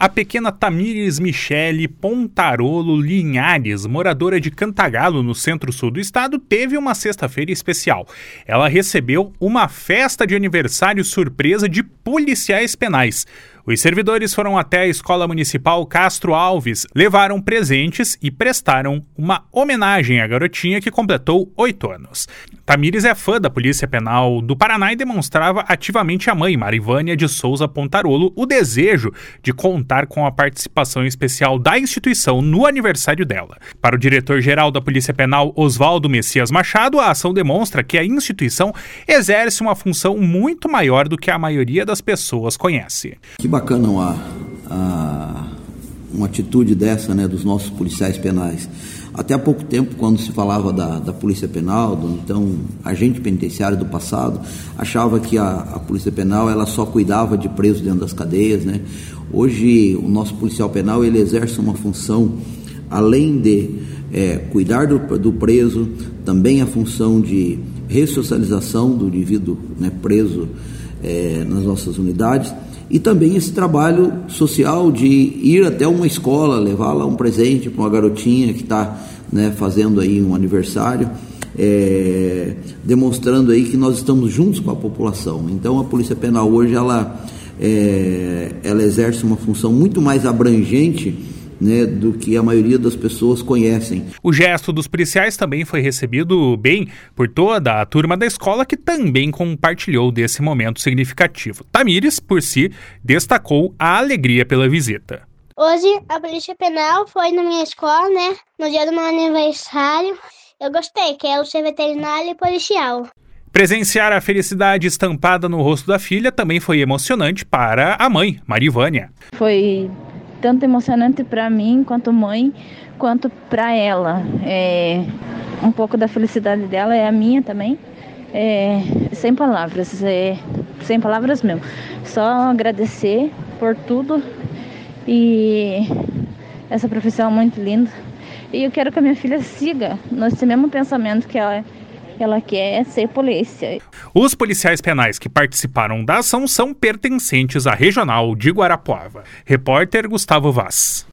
A pequena Tamires Michele Pontarolo Linhares, moradora de Cantagalo, no centro-sul do estado, teve uma sexta-feira especial. Ela recebeu uma festa de aniversário surpresa de policiais penais. Os servidores foram até a Escola Municipal Castro Alves, levaram presentes e prestaram uma homenagem à garotinha que completou 8 anos. Tamires é fã da Polícia Penal do Paraná e demonstrava ativamente à mãe, Marivânia de Souza Pontarolo, o desejo de contar com a participação especial da instituição no aniversário dela. Para o diretor-geral da Polícia Penal, Oswaldo Messias Machado, a ação demonstra que a instituição exerce uma função muito maior do que a maioria das pessoas conhece. Que bacana uma atitude dessa, né, dos nossos policiais penais. Até há pouco tempo, quando se falava da Polícia Penal, do então agente penitenciário do passado, achava que a Polícia Penal ela só cuidava de presos dentro das cadeias, né? Hoje, o nosso policial penal ele exerce uma função, além de cuidar do preso, também a função de ressocialização do indivíduo, né, preso nas nossas unidades, e também esse trabalho social de ir até uma escola, levar lá um presente para uma garotinha que está, né, fazendo aí um aniversário, demonstrando aí que nós estamos juntos com a população. Então a Polícia Penal hoje ela exerce uma função muito mais abrangente, né, do que a maioria das pessoas conhecem. O gesto dos policiais também foi recebido bem por toda a turma da escola, que também compartilhou desse momento significativo. Tamires, por si, destacou a alegria pela visita. Hoje a Polícia Penal foi na minha escola, né, no dia do meu aniversário. Eu gostei, quero ser veterinária e policial. Presenciar a felicidade estampada no rosto da filha também foi emocionante para a mãe, Marivânia. Foi tanto emocionante para mim, quanto mãe, quanto para ela. Um pouco da felicidade dela é a minha também. Sem palavras mesmo. Só agradecer por tudo, e essa profissão é muito linda. E eu quero que a minha filha siga nesse mesmo pensamento que ela quer ser polícia. Os policiais penais que participaram da ação são pertencentes à Regional de Guarapuava. Repórter Gustavo Vaz.